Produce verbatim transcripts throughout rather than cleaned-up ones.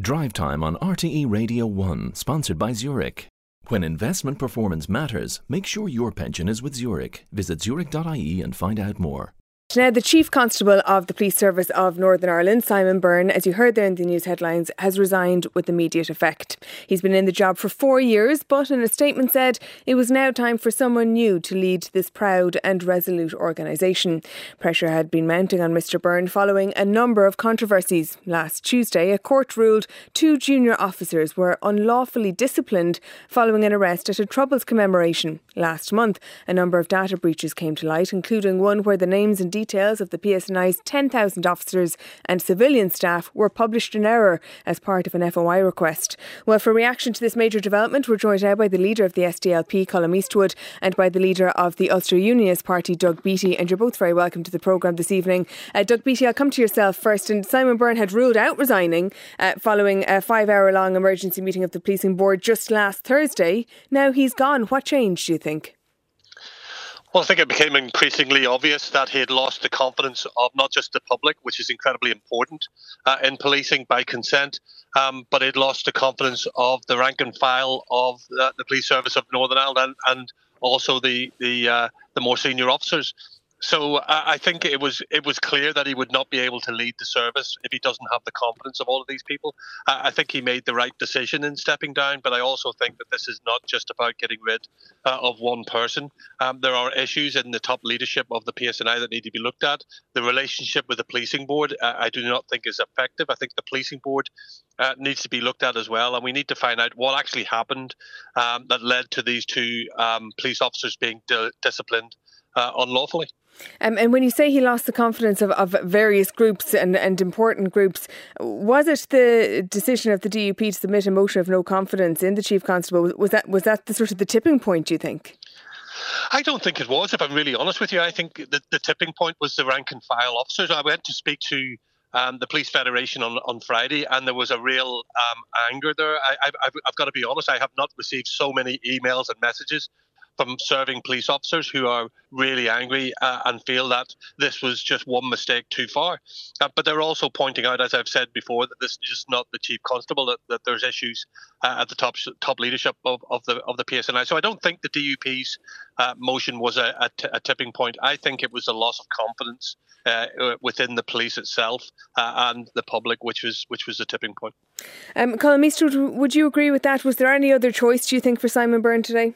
Drive Time on R T E Radio one, sponsored by Zurich. When investment performance matters, make sure your pension is with Zurich. Visit zurich dot I E and find out more. Now, the Chief Constable of the Police Service of Northern Ireland, Simon Byrne, as you heard there in the news headlines, has resigned with immediate effect. He's been in the job for four years, but in a statement said it was now time for someone new to lead this proud and resolute organisation. Pressure had been mounting on Mr Byrne following a number of controversies. Last Tuesday, a court ruled two junior officers were unlawfully disciplined following an arrest at a Troubles commemoration. Last month, a number of data breaches came to light, including one where the names and details of the P S N I's ten thousand officers and civilian staff were published in error as part of an F O I request. Well, for reaction to this major development, we're joined now by the leader of the S D L P, Colm Eastwood, and by the leader of the Ulster Unionist Party, Doug Beattie, and you're both very welcome to the programme this evening. Uh, Doug Beattie, I'll come to yourself first. And Simon Byrne had ruled out resigning uh, following a five-hour-long emergency meeting of the policing board just last Thursday. Now he's gone. What changed, do you think? Well, I think it became increasingly obvious that he had lost the confidence of not just the public, which is incredibly important uh, in policing by consent, um, but he'd lost the confidence of the rank and file of uh, the police service of Northern Ireland and, and also the the, uh, the more senior officers. So uh, I think it was it was clear that he would not be able to lead the service if he doesn't have the confidence of all of these people. Uh, I think he made the right decision in stepping down, but I also think that this is not just about getting rid uh, of one person. Um, there are issues in the top leadership of the P S N I that need to be looked at. The relationship with the policing board, uh, I do not think is effective. I think the policing board uh, needs to be looked at as well, and we need to find out what actually happened um, that led to these two um, police officers being di- disciplined uh, unlawfully. Um, and when you say he lost the confidence of, of various groups and, and important groups, was it the decision of the D U P to submit a motion of no confidence in the Chief Constable? Was that was that the sort of the tipping point, do you think? I don't think it was, if I'm really honest with you. I think that the tipping point was the rank and file officers. I went to speak to um, the Police Federation on, on Friday, and there was a real um, anger there. I, I've, I've got to be honest, I have not received so many emails and messages from serving police officers who are really angry uh, and feel that this was just one mistake too far. Uh, but they're also pointing out, as I've said before, that this is just not the Chief Constable, that, that there's issues uh, at the top top leadership of, of the of the P S N I. So I don't think the D U P's uh, motion was a, a, t- a tipping point. I think it was a loss of confidence uh, within the police itself uh, and the public, which was which was the tipping point. Um, Colm Eastwood, would you agree with that? Was there any other choice, do you think, for Simon Byrne today?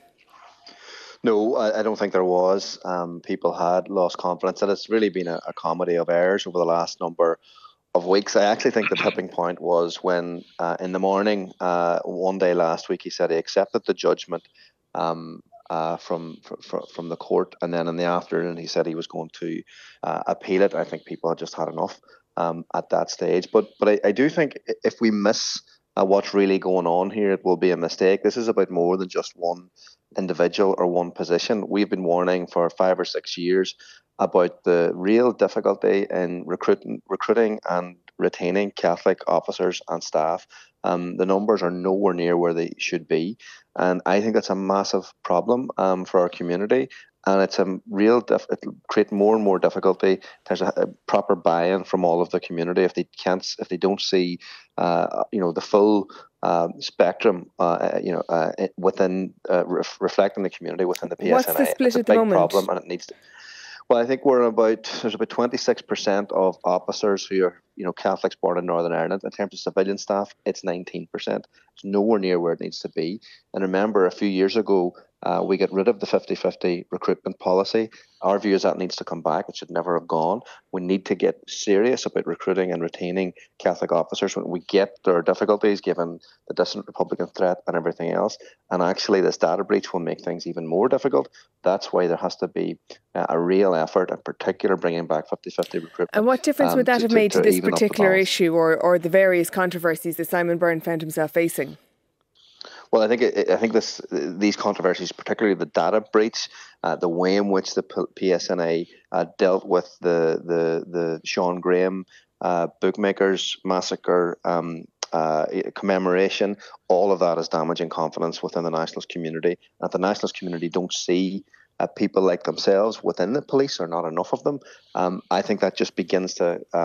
No, I, I don't think there was. Um, people had lost confidence, and it's really been a, a comedy of errors over the last number of weeks. I actually think the tipping point was when, uh, in the morning, uh, one day last week, he said he accepted the judgment um, uh, from, from from the court, and then in the afternoon, he said he was going to uh, appeal it. I think people had just had enough um, at that stage. But but I, I do think if we miss uh, what's really going on here, it will be a mistake. This is about more than just one individual or one position. We've been warning for five or six years about the real difficulty in recruiting, recruiting and retaining Catholic officers and staff. Um, the numbers are nowhere near where they should be, and I think that's a massive problem um, for our community. And it's a real, diff- it'll create more and more difficulty. There's a, a proper buy-in from all of the community. If they can't, if they don't see, uh, you know, the full uh, spectrum, uh, you know, uh, within uh, ref- reflecting the community within the P S N I, what's the split it's a at the big moment? problem, and it needs to. Well, I think we're about there's about twenty-six percent of officers who are, you know, Catholics born in Northern Ireland. In terms of civilian staff, it's nineteen percent. It's nowhere near where it needs to be. And remember, a few years ago, uh, we got rid of the fifty-fifty recruitment policy. Our view is that needs to come back. It should never have gone. We need to get serious about recruiting and retaining Catholic officers. When we get there are difficulties given the distant Republican threat and everything else, and actually this data breach will make things even more difficult. That's why there has to be uh, a real effort, in particular bringing back fifty-fifty recruitment. And what difference um, would that to, have made to, to, to this even up the particular balance. issue or, or the various controversies that Simon Byrne found himself facing? Well, I think I think this these controversies, particularly the data breach, uh, the way in which the P S N I uh, dealt with the the the Sean Graham uh, bookmakers massacre um, uh, commemoration, all of that is damaging confidence within the nationalist community. And if the nationalist community don't see uh, people like themselves within the police, or not enough of them, um, I think that just begins to um,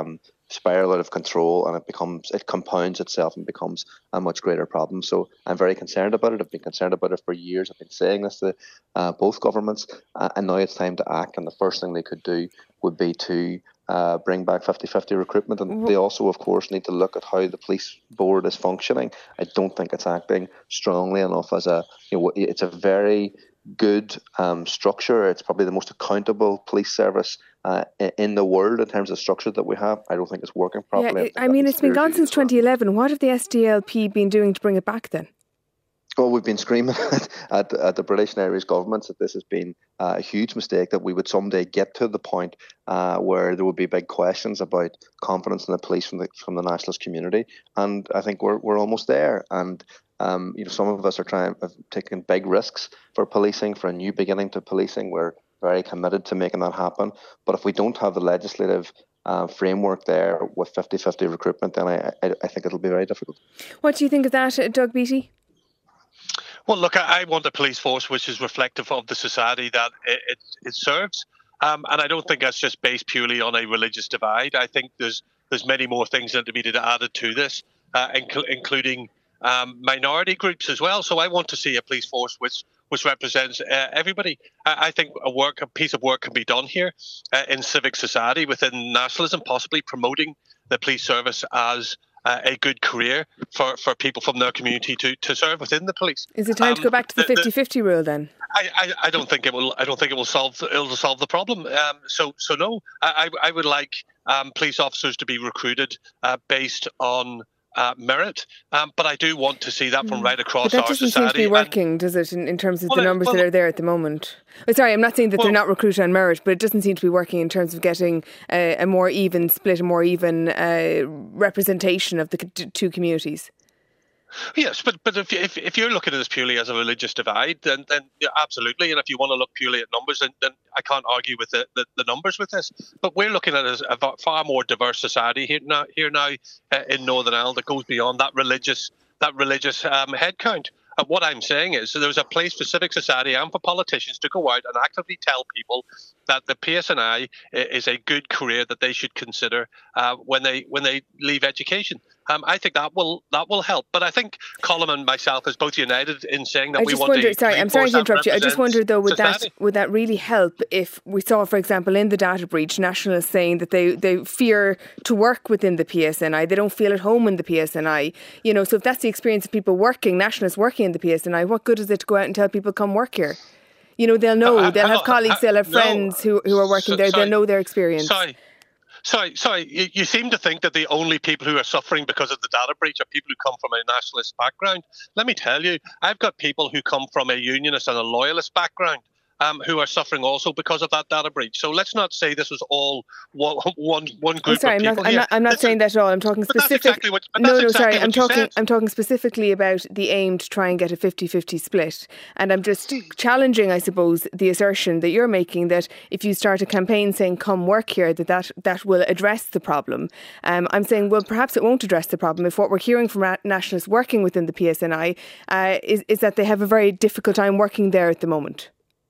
spiral out of control, and it becomes it compounds itself and becomes a much greater problem. So I'm very concerned about it. I've been concerned about it for years. I've been saying this to uh, both governments, uh, and now it's time to act. And the first thing they could do would be to uh, bring back fifty-fifty recruitment. And they also, of course, need to look at how the police board is functioning. I don't think it's acting strongly enough as a, you know, it's a very good um, structure. It's probably the most accountable police service uh, in the world in terms of structure that we have. I don't think it's working properly. Yeah, I, I mean, it's been gone since twenty eleven. What have the S D L P been doing to bring it back then? Well, we've been screaming at, at the British and Irish governments that this has been uh, a huge mistake, that we would someday get to the point uh, where there would be big questions about confidence in the police from the from the nationalist community. And I think we're we're almost there. And um, you know, some of us are trying, have taken big risks for policing, for a new beginning to policing. We're very committed to making that happen. But if we don't have the legislative Uh, framework there with fifty-fifty recruitment, then I, I, I think it'll be very difficult. What do you think of that, Doug Beattie? Well, look, I, I want a police force which is reflective of the society that it, it, it serves. Um, and I don't think that's just based purely on a religious divide. I think there's there's many more things that need to be added to this, uh, inc- including um, minority groups as well. So I want to see a police force which which represents uh, everybody. I, I think a work, a piece of work can be done here uh, in civic society within nationalism, possibly promoting the police service as uh, a good career for, for people from their community to, to serve within the police. Is it time um, to go back to the fifty-fifty rule then? I, I, I don't think it will. I don't think it will solve. The, it'll solve the problem. Um, so so no. I I would like um, police officers to be recruited uh, based on uh, merit, um, but I do want to see that from right across our society. But that doesn't seem to be working, and, does it? In, in terms of well, the numbers well, that are there at the moment. Oh, sorry, I'm not saying that well, they're not recruited on merit, but it doesn't seem to be working in terms of getting a, a more even split, a more even uh, representation of the two communities. Yes, but but if, if if you're looking at this purely as a religious divide, then then yeah, absolutely. And if you want to look purely at numbers, then, then I can't argue with the, the, the numbers with this. But we're looking at it as a far more diverse society here now here now uh, in Northern Ireland that goes beyond that religious that religious um, headcount. And what I'm saying is, so there's a place for civic society and for politicians to go out and actively tell people that the P S N I is a good career that they should consider uh, when they when they leave education. Um, I think that will that will help. But I think Colm and myself is both united in saying that I we just want wondered, to. Sorry, I'm sorry to interrupt you. I just wondered though, would society. that would that really help if we saw, for example, in the data breach, nationalists saying that they, they fear to work within the P S N I, they don't feel at home in the P S N I. You know, so if that's the experience of people working, nationalists working in the P S N I, what good is it to go out and tell people come work here? You know, they'll know, they'll have colleagues, they'll have friends who, who are working there, they'll know their experience. Sorry. Sorry, sorry. You, you seem to think that the only people who are suffering because of the data breach are people who come from a nationalist background. Let me tell you, I've got people who come from a unionist and a loyalist background um, who are suffering also because of that data breach. So let's not say this was all one one, one group oh, sorry, of people. I'm not, I'm not, I'm not saying that at all. I'm talking specific. Exactly what, no, no, exactly sorry. I'm talking. Said. I'm talking specifically about the aim to try and get a fifty-fifty split. And I'm just challenging, I suppose, the assertion that you're making that if you start a campaign saying "come work here," that that, that will address the problem. Um, I'm saying, well, perhaps it won't address the problem if what we're hearing from nationalists working within the P S N I uh, is is that they have a very difficult time working there at the moment.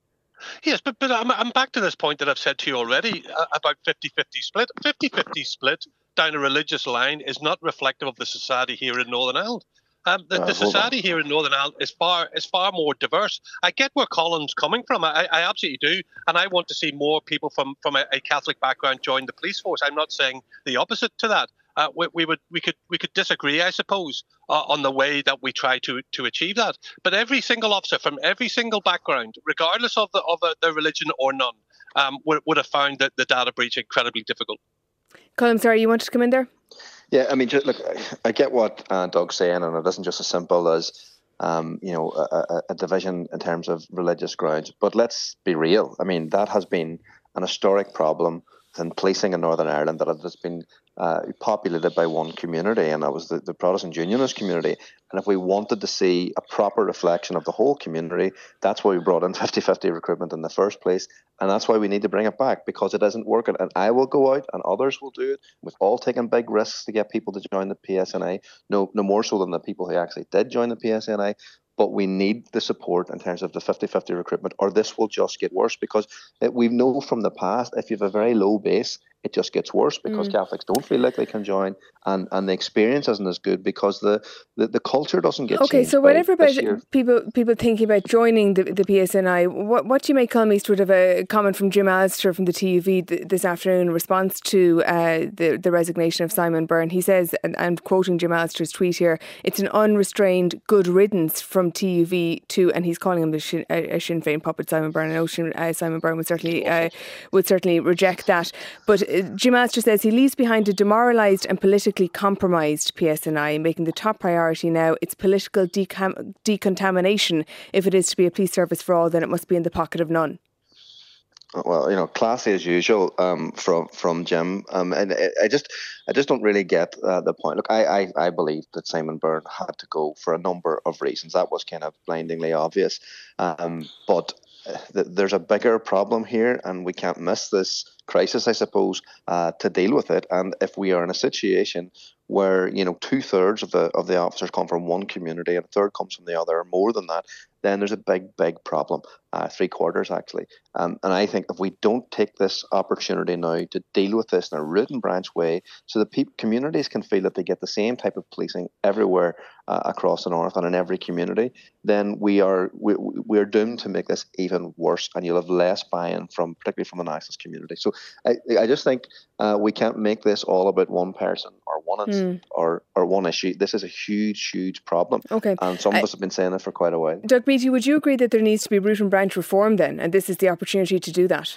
Yes, but, but I'm, I'm back to this point that I've said to you already uh, about fifty-fifty split. fifty-fifty split down a religious line is not reflective of the society here in Northern Ireland. Um, the, uh, the society here in Northern Ireland is far is far more diverse. I get where Colin's coming from. I, I absolutely do. And I want to see more people from, from a, a Catholic background join the police force. I'm not saying the opposite to that. Uh, we, we would we could we could disagree, I suppose, uh, on the way that we try to to achieve that. But every single officer from every single background, regardless of the of a, their religion or none, um, would would have found that the data breach incredibly difficult. Colm, sorry, you wanted to come in there? Yeah, I mean, just, look, I get what uh, Doug's saying, and it isn't just as simple as um, you know a, a division in terms of religious grounds. But let's be real. I mean, that has been an historic problem in policing in Northern Ireland, that it has been uh, populated by one community, and that was the, the Protestant Unionist community. And if we wanted to see a proper reflection of the whole community, that's why we brought in fifty-fifty recruitment in the first place, and that's why we need to bring it back, because it isn't working. And I will go out, and others will do it. We've all taken big risks to get people to join the P S N I, no, no more so than the people who actually did join the P S N I. But we need the support in terms of the fifty-fifty recruitment, or this will just get worse, because we know from the past, if you have a very low base, it just gets worse because mm. Catholics don't feel like they can join, and, and the experience isn't as good because the, the, the culture doesn't get okay, changed. Okay, so whatever about people people thinking about joining the, the P S N I, what, what do you make, Colm Eastwood, of a comment from Jim Allister from the T U V th- this afternoon in response to uh, the, the resignation of Simon Byrne? He says, and I'm quoting Jim Allister's tweet here, it's an unrestrained good riddance from T U V to, and he's calling him the Sinn, a, a Sinn Féin puppet, Simon Byrne. I know Sinn, uh, Simon Byrne would certainly uh, would certainly reject that. But uh, Jim Allister says he leaves behind a demoralised and politically compromised P S N I, making the top priority now its political decam- decontamination. If it is to be a police service for all, then it must be in the pocket of none. Well, you know, classy as usual um, from from Jim, um, and I just I just don't really get uh, the point. Look, I, I I believe that Simon Byrne had to go for a number of reasons. That was kind of blindingly obvious, um, but th- there's a bigger problem here, and we can't miss this crisis, I suppose, uh, to deal with it. And if we are in a situation where, you know, two thirds of the of the officers come from one community and a third comes from the other, or more than that, then there's a big, big problem. Uh, three quarters, actually. Um, and I think if we don't take this opportunity now to deal with this in a root and branch way, so that pe- communities can feel that they get the same type of policing everywhere uh, across the north and in every community, then we are we, we're doomed to make this even worse, and you'll have less buy-in from, particularly from the nationalist community. So I, I just think uh, we can't make this all about one person or one incident mm. or or one issue. This is a huge, huge problem. Okay, and some of I, us have been saying it for quite a while. Doug Beattie, would you agree that there needs to be root and branch reform then, and this is the opportunity to do that?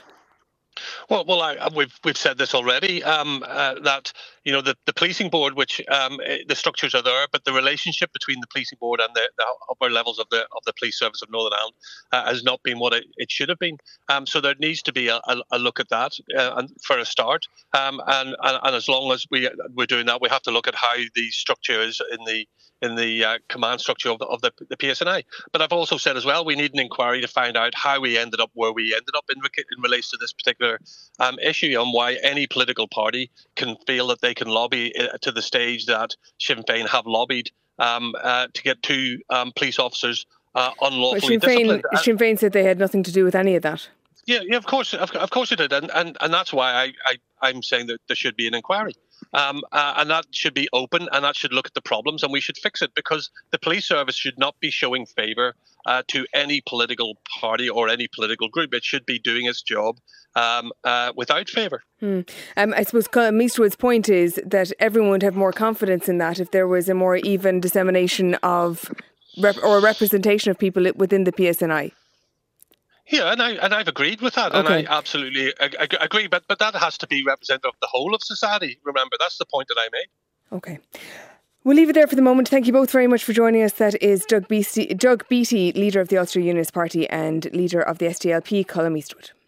Well, well, I, we've we've said this already. Um, uh, that you know the, the policing board, which um, the structures are there, but the relationship between the policing board and the, the upper levels of the of the police service of Northern Ireland uh, has not been what it, it should have been. Um, so there needs to be a, a, a look at that uh, and for a start. Um, and, and and as long as we we're doing that, we have to look at how the structure is in the in the uh, command structure of the, of the the P S N I. But I've also said as well, we need an inquiry to find out how we ended up where we ended up in in relation to this particular um, issue, and why any political party can feel that they can lobby to the stage that Sinn Féin have lobbied um, uh, to get two um, police officers uh, unlawfully well, Sinn Féin, disciplined. Sinn Féin said they had nothing to do with any of that. Yeah, yeah, of course, of, of course it did, and and and that's why I, I I'm saying that there should be an inquiry. Um, uh, and that should be open, and that should look at the problems, and we should fix it, because the police service should not be showing favour uh, to any political party or any political group. It should be doing its job um, uh, without favour. Hmm. Um, I suppose Colm Eastwood's point is that everyone would have more confidence in that if there was a more even dissemination of rep- or representation of people within the P S N I. Yeah, and I and I've agreed with that, okay. and I absolutely ag- ag- agree. But but that has to be representative of the whole of society. Remember, that's the point that I made. Okay, we'll leave it there for the moment. Thank you both very much for joining us. That is Doug Beattie, Doug Beattie, leader of the Ulster Unionist Party and leader of the S D L P, Colm Eastwood.